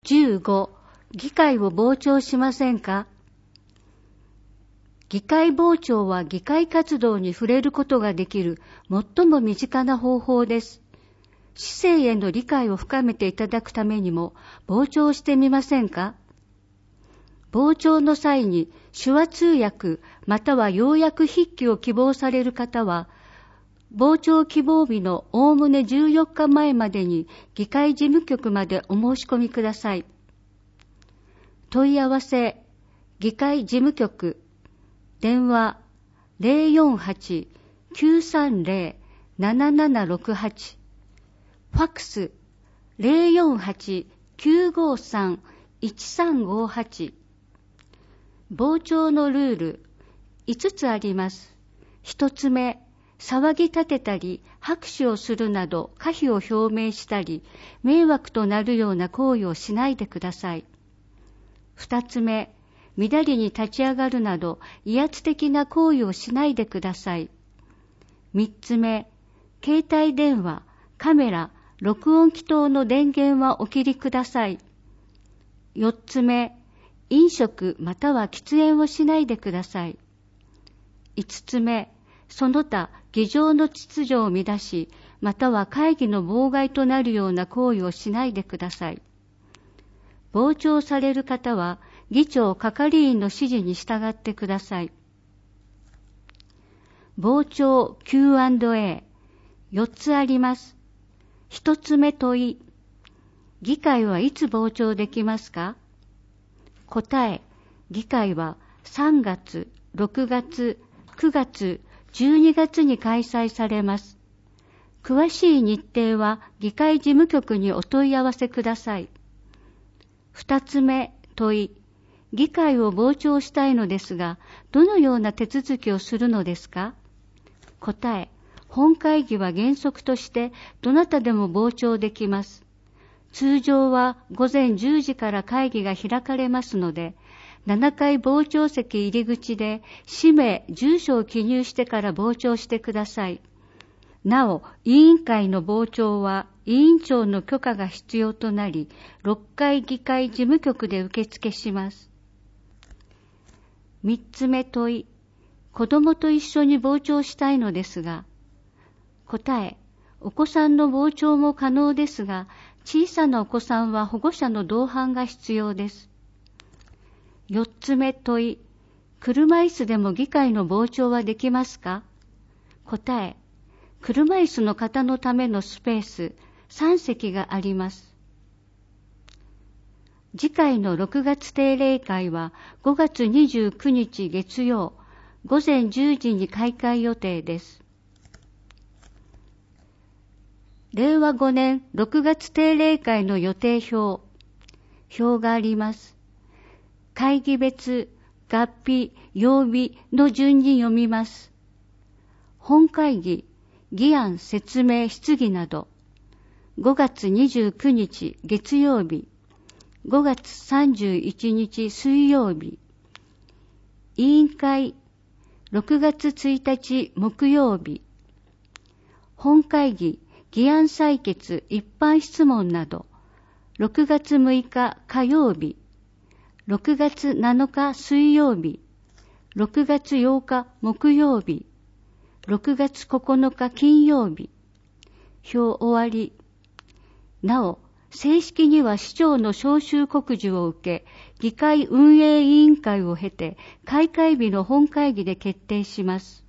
15、議会を傍聴しませんか？議会傍聴は議会活動に触れることができる最も身近な方法です。市政への理解を深めていただくためにも傍聴してみませんか？傍聴の際に手話通訳または要約筆記を希望される方は、傍聴希望日のおおむね14日前までに議会事務局までお申し込みください。問い合わせ、議会事務局、電話 048-930-7768、ファックス 048-953-1358。傍聴のルール5つあります。1つ目、騒ぎ立てたり拍手をするなど可否を表明したり迷惑となるような行為をしないでください。2つ目、みだりに立ち上がるなど威圧的な行為をしないでください。3つ目、携帯電話、カメラ、録音機等の電源はお切りください。4つ目、飲食または喫煙をしないでください。5つ目、その他議場の秩序を乱し、または会議の妨害となるような行為をしないでください。傍聴される方は、議長係員の指示に従ってください。傍聴 Q&A、4つあります。1つ目問い、議会はいつ傍聴できますか？答え、議会は3月、6月、9月、12月に開催されます。詳しい日程は議会事務局にお問い合わせください。2つ目問い、議会を傍聴したいのですが、どのような手続きをするのですか？答え、本会議は原則としてどなたでも傍聴できます。通常は午前10時から会議が開かれますので、7階傍聴席入り口で氏名、住所を記入してから傍聴してください。なお、委員会の傍聴は委員長の許可が必要となり、6階議会事務局で受付します。3つ目問い、子供と一緒に傍聴したいのですが、答え、お子さんの傍聴も可能ですが、小さなお子さんは保護者の同伴が必要です。4つ目問い、車椅子でも議会の傍聴はできますか？答え、車椅子の方のためのスペース3席があります。次回の6月定例会は5月29日月曜午前10時に開会予定です。令和5年6月定例会の予定表があります。会議別、月日、曜日の順に読みます。本会議、議案説明質疑など、5月29日月曜日、5月31日水曜日、委員会、6月1日木曜日、本会議、議案採決一般質問など、6月6日火曜日、6月7日水曜日、6月8日木曜日、6月9日金曜日、表終わり。なお、正式には市長の招集告示を受け、議会運営委員会を経て、開会日の本会議で決定します。